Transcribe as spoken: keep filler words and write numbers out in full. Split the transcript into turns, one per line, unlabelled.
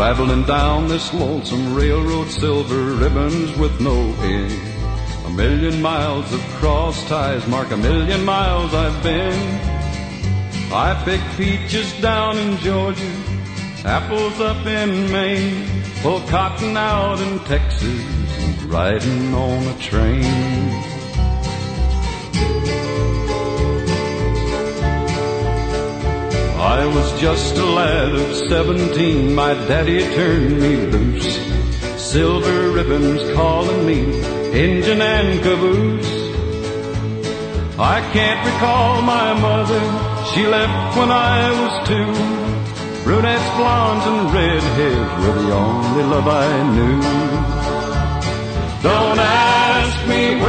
traveling down this lonesome railroad, silver ribbons with no end. A million miles of cross ties mark a million miles I've been. I picked peaches down in Georgia, apples up in Maine, pull cotton out in Texas, riding on a train. I was just a lad of seventeen, my daddy turned me loose. Silver ribbons calling me, engine and caboose. I can't recall my mother, she left when I was two. Brunettes, blondes, and redheads were the only love I knew. Don't ask me